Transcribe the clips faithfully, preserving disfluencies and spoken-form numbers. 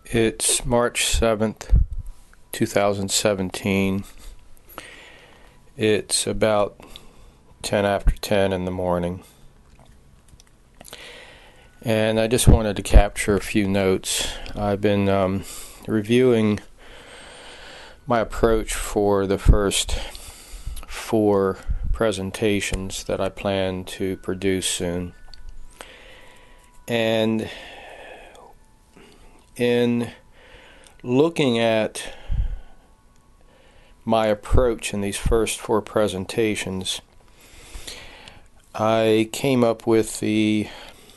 It's March seventh, two thousand seventeen. It's about ten after ten in the morning. And I just wanted to capture a few notes. I've been um, reviewing my approach for the first four presentations that I plan to produce soon. And in looking at my approach in these first four presentations, I came up with the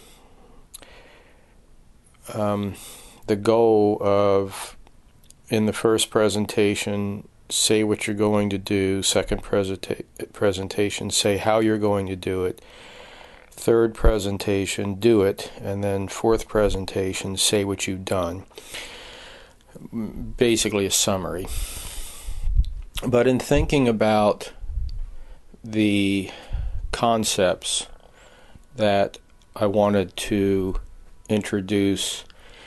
um, the goal of, in the first presentation, say what you're going to do. Second presenta- presentation, say how you're going to do it. Third presentation, do it. And then fourth presentation, say what you've done. Basically a summary. But in thinking about the concepts that I wanted to introduce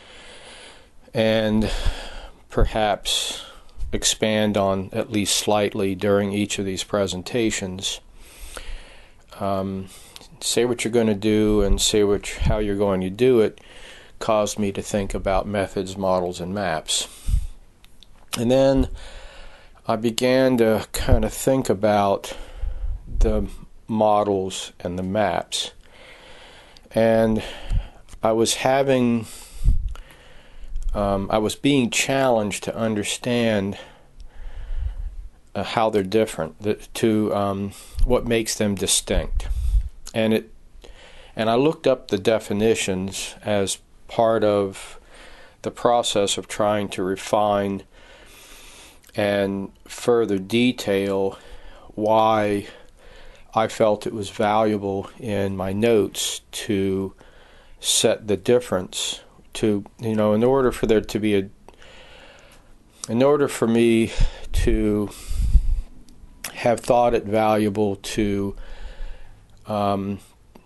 and perhaps expand on at least slightly during each of these presentations, um, say what you're going to do and say what, how you're going to do it caused me to think about methods, models, and maps. And then I began to kind of think about the models and the maps. And I was having, um, I was being challenged to understand uh, how they're different, that, to um, what makes them distinct. And it, and I looked up the definitions as part of the process of trying to refine and further detail why I felt it was valuable in my notes to set the difference. To, you know, in order for there to be a, in order for me to have thought it valuable to Um,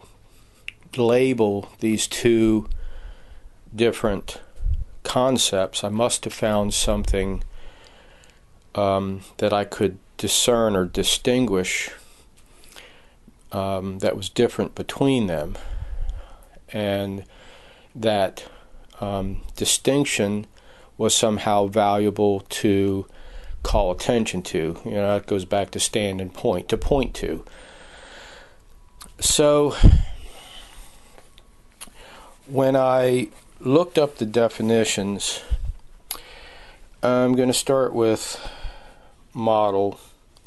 label these two different concepts, I must have found something um, that I could discern or distinguish um, that was different between them, and that um, distinction was somehow valuable to call attention to. You know, that goes back to stand and point, to point to. So, when I looked up the definitions, I'm going to start with model.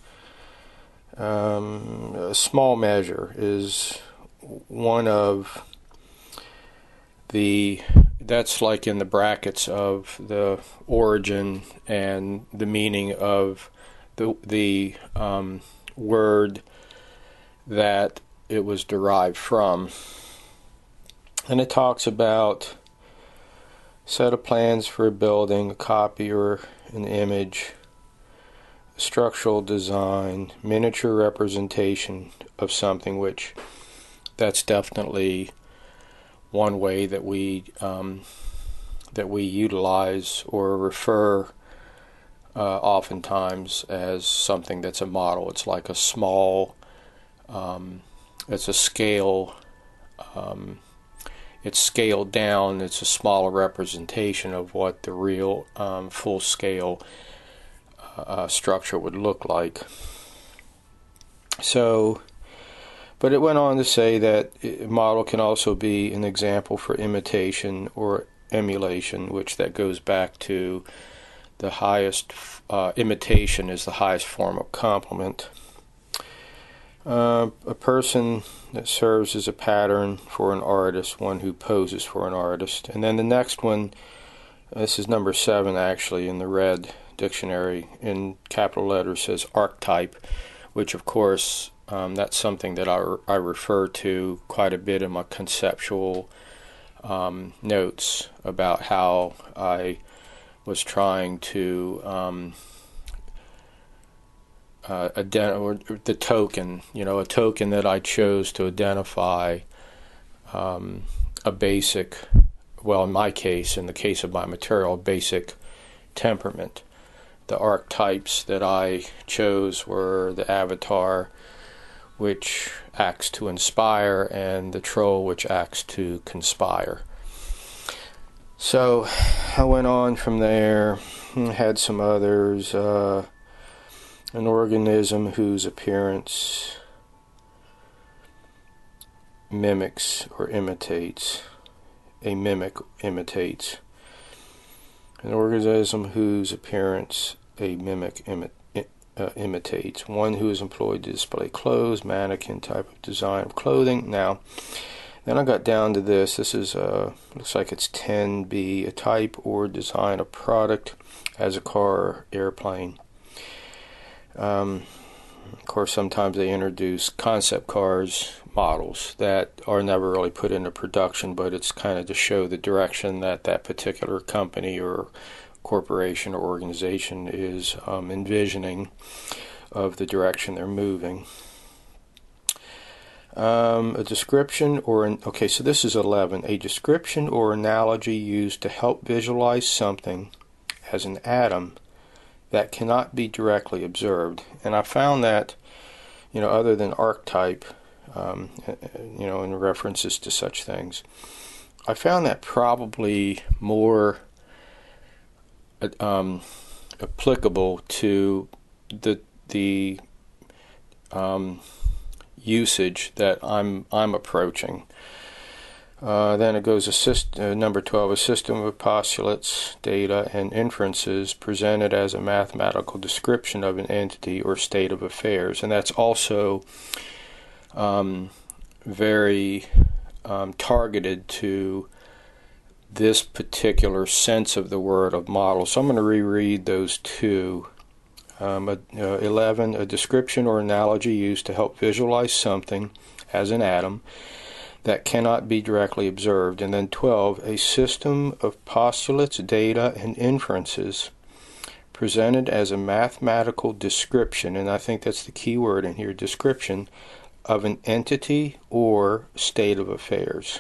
Um, a small measure is one of the, that's like in the brackets of the origin and the meaning of the, the um, word that it was derived from. And it talks about set of plans for a building, a copy or an image, structural design, miniature representation of something, which that's definitely one way that we um, that we utilize or refer uh, oftentimes as something that's a model. It's like a small um, It's a scale, um, it's scaled down, it's a smaller representation of what the real um, full-scale uh, structure would look like. So, but it went on to say that a model can also be an example for imitation or emulation, which that goes back to the highest, uh, imitation is the highest form of complement. Uh, a person that serves as a pattern for an artist, one who poses for an artist. And then the next one, this is number seven actually in the red dictionary, in capital letters says archetype, which of course um, that's something that I, re- I refer to quite a bit in my conceptual um, notes about how I was trying to um, Uh, ident- or the token, you know, a token that I chose to identify um, a basic well, in my case, in the case of my material, basic temperament. The archetypes that I chose were the Avatar, which acts to inspire, and the Troll, which acts to conspire. So I went on from there, had some others, uh, an organism whose appearance mimics or imitates, a mimic imitates, an organism whose appearance a mimic imi- uh, imitates, one who is employed to display clothes, mannequin type of design of clothing. Now, then I got down to this. This is, uh, looks like it's ten B, a type or design of product as a car or airplane. Um, of course, sometimes they introduce concept cars, models that are never really put into production, but it's kind of to show the direction that that particular company or corporation or organization is um, envisioning of the direction they're moving. Um, a description or an, okay, so this is eleven. A description or analogy used to help visualize something as an atom that cannot be directly observed. And I found that, you know, other than archetype, um, you know, in references to such things, I found that probably more um, applicable to the the um, usage that I'm I'm approaching. Uh, then it goes a syst- uh, number twelve, a system of postulates, data, and inferences presented as a mathematical description of an entity or state of affairs. And that's also um, very um, targeted to this particular sense of the word of model. So I'm going to reread those two. Um, uh, eleven, a description or analogy used to help visualize something as an atom that cannot be directly observed. And then twelve, a system of postulates, data, and inferences presented as a mathematical description, and I think that's the key word in here, description, of an entity or state of affairs.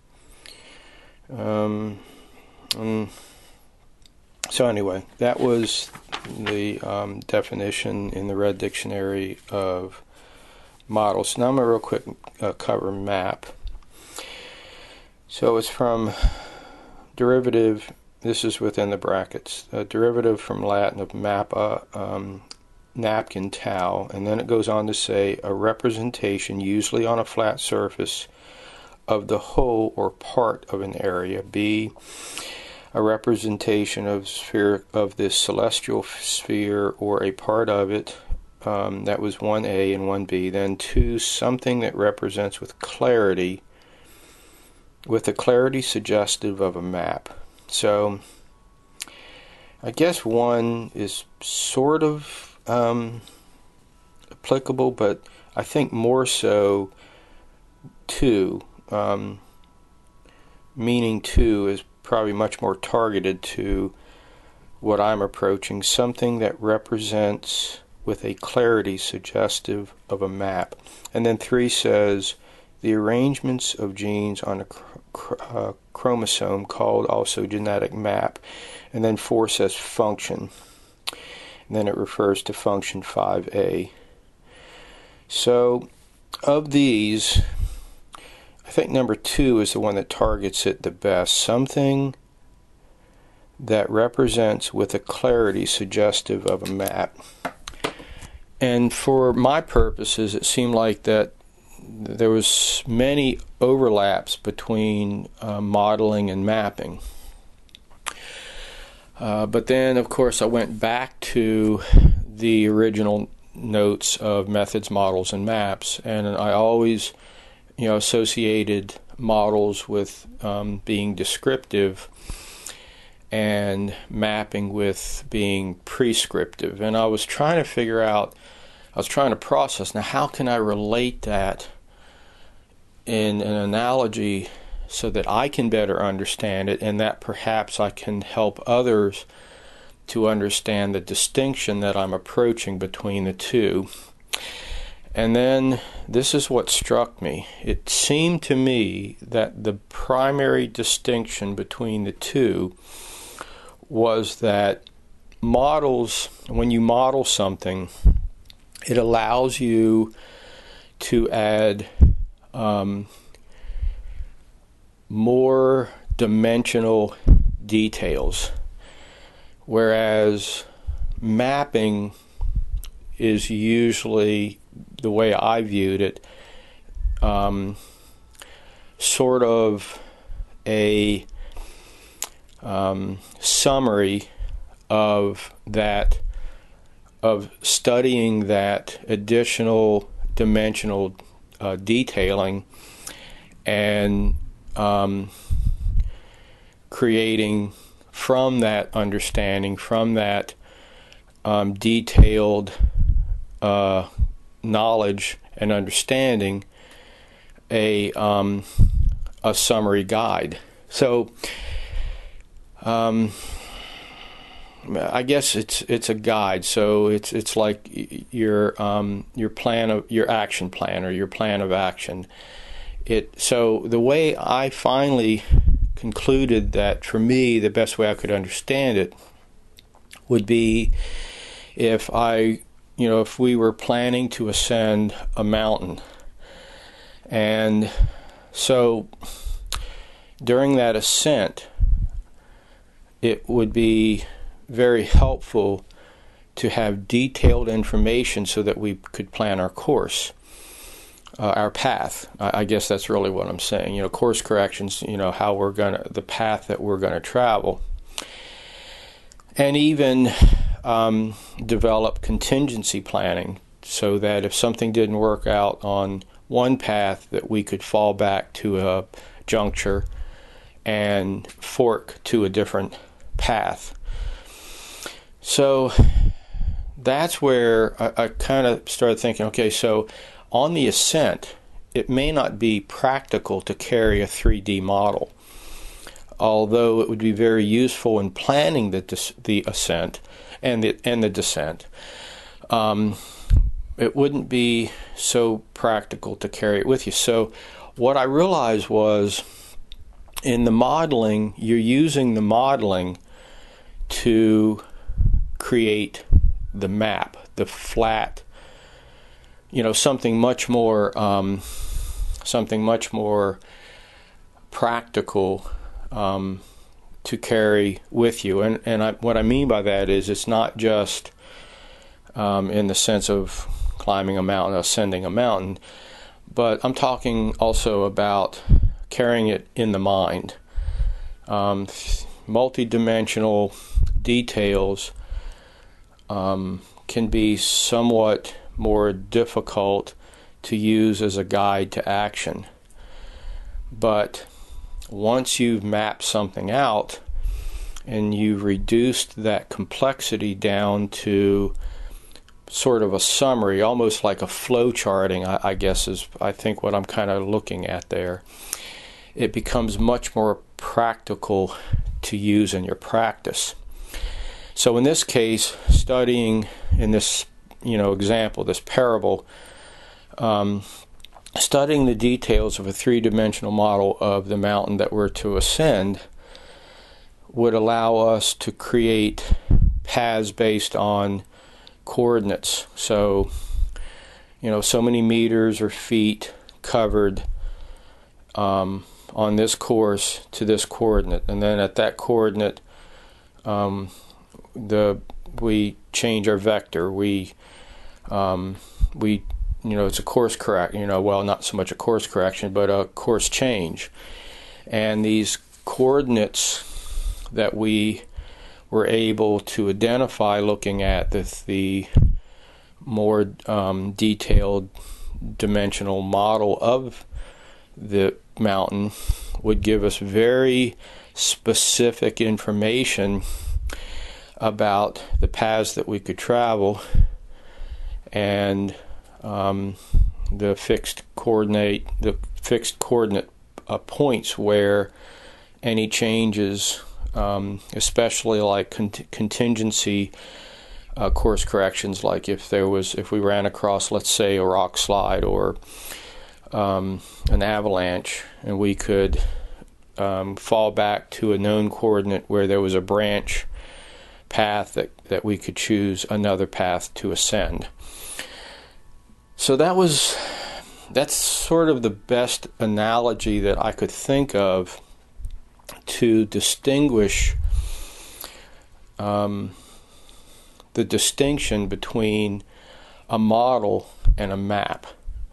Um, and so anyway, that was the um, definition in the Red Dictionary of models. Now I'm going to real quick uh, cover map. So it's from derivative, this is within the brackets, a derivative from Latin of mappa, um, napkin, towel, and then it goes on to say a representation, usually on a flat surface, of the whole or part of an area. B, a representation of sphere of this celestial sphere or a part of it. Um, that was one A and one B. Then two, something that represents with clarity, with a clarity suggestive of a map. So I guess one is sort of um, applicable, but I think more so two, um, meaning two is probably much more targeted to what I'm approaching, something that represents with a clarity suggestive of a map. And then three says the arrangements of genes on a cr- uh, chromosome, called also genetic map. And then four says function. And then it refers to function five A. So of these, I think number two is the one that targets it the best. Something that represents with a clarity suggestive of a map. And for my purposes, it seemed like that there was many overlaps between uh, modeling and mapping. Uh, but then, of course, I went back to the original notes of methods, models, and maps, and I always, you know, associated models with um, being descriptive and mapping with being prescriptive. And I was trying to figure out, I was trying to process, now how can I relate that in an analogy so that I can better understand it, and that perhaps I can help others to understand the distinction that I'm approaching between the two. And then this is what struck me. It seemed to me that the primary distinction between the two was that models, when you model something, it allows you to add um, more dimensional details, whereas mapping is usually, the way I viewed it, um, sort of a um, summary of that, of studying that additional dimensional uh, detailing and um, creating from that understanding, from that um, detailed uh, knowledge and understanding, a um, a summary guide. So um, I guess it's it's a guide. So it's it's like your um, your plan of your action plan, or your plan of action. It so the way I finally concluded that, for me, the best way I could understand it would be if I, you know, if we were planning to ascend a mountain, and so during that ascent, it would be very helpful to have detailed information so that we could plan our course, uh, our path. I, I guess that's really what I'm saying. You know, course corrections, you know, how we're going to, the path that we're going to travel. And even um, develop contingency planning so that if something didn't work out on one path, that we could fall back to a juncture and fork to a different path. So that's where I, I kind of started thinking, okay, so on the ascent, it may not be practical to carry a three D model, although it would be very useful in planning the des- the ascent and the and the descent. Um, it wouldn't be so practical to carry it with you. So what I realized was, in the modeling, you're using the modeling to create the map, the flat, you know, something much more, um, something much more practical um, to carry with you. And and I, what I mean by that is, it's not just um, in the sense of climbing a mountain, ascending a mountain, but I'm talking also about carrying it in the mind. Um, multi-dimensional details um, can be somewhat more difficult to use as a guide to action. But once you've mapped something out and you've reduced that complexity down to sort of a summary, almost like a flow charting, I, I guess is, I think, what I'm kind of looking at there, it becomes much more practical to use in your practice. So in this case, studying in this, you know, example, this parable, um, studying the details of a three-dimensional model of the mountain that we're to ascend would allow us to create paths based on coordinates. So, you know, so many meters or feet covered um, on this course to this coordinate, and then at that coordinate, um, the we change our vector. We um, we you know, it's a course correct. You know, well, not so much a course correction, but a course change. And these coordinates that we were able to identify looking at the, the more um, detailed dimensional model of the mountain would give us very specific information about the paths that we could travel and um, the fixed coordinate, the fixed coordinate uh, points where any changes, um, especially like cont- contingency uh, course corrections, like if there was, if we ran across, let's say, a rock slide or um, an avalanche, and we could um, fall back to a known coordinate where there was a branch path that, that we could choose another path to ascend. So that was, that's sort of the best analogy that I could think of to distinguish um, the distinction between a model and a map.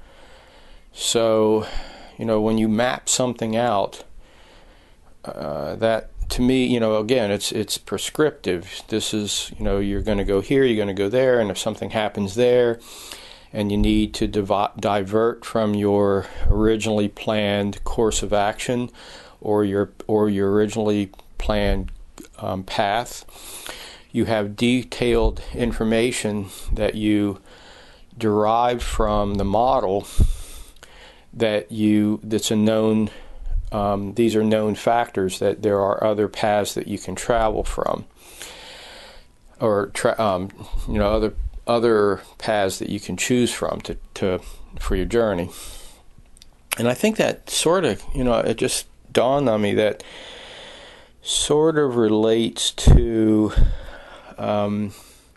So, you know, when you map something out, uh, that to me, you know, again, it's it's prescriptive. This is, you know, you're going to go here, you're going to go there, and if something happens there, and you need to div- divert from your originally planned course of action, or your or your originally planned um, path, you have detailed information that you derive from the model that you that's a known. Um, these are known factors that there are other paths that you can travel from, or tra- um, you know other other paths that you can choose from to, to for your journey. And I think that sort of, you know, it just dawned on me that sort of relates to um,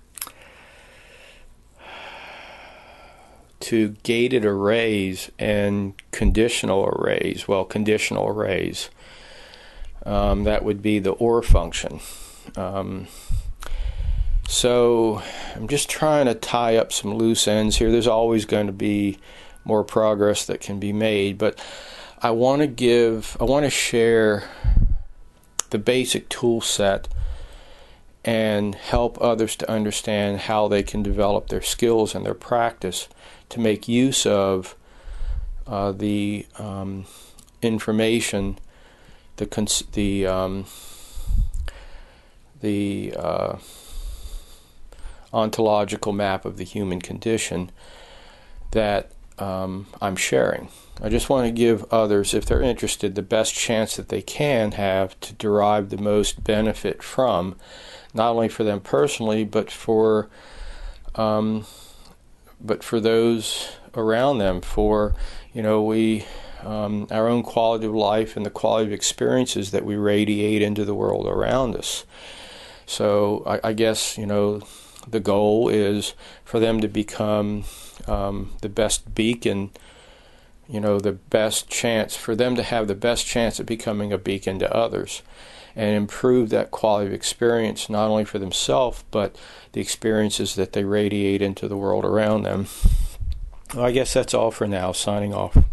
to gated arrays and conditional arrays. Well, conditional arrays. Um, that would be the O R function. Um, so I'm just trying to tie up some loose ends here. There's always going to be more progress that can be made, but I want to give, I want to share the basic tool set and help others to understand how they can develop their skills and their practice to make use of uh, the um, information, the cons- the um, the uh, ontological map of the human condition that um, I'm sharing. I just want to give others, if they're interested, the best chance that they can have to derive the most benefit from, not only for them personally, but for um, but for those around them, for, you know, we, um, our own quality of life and the quality of experiences that we radiate into the world around us. So I, I guess, you know, the goal is for them to become um, the best beacon, you know, the best chance, for them to have the best chance of becoming a beacon to others, and improve that quality of experience, not only for themselves, but the experiences that they radiate into the world around them. Well, I guess that's all for now. Signing off.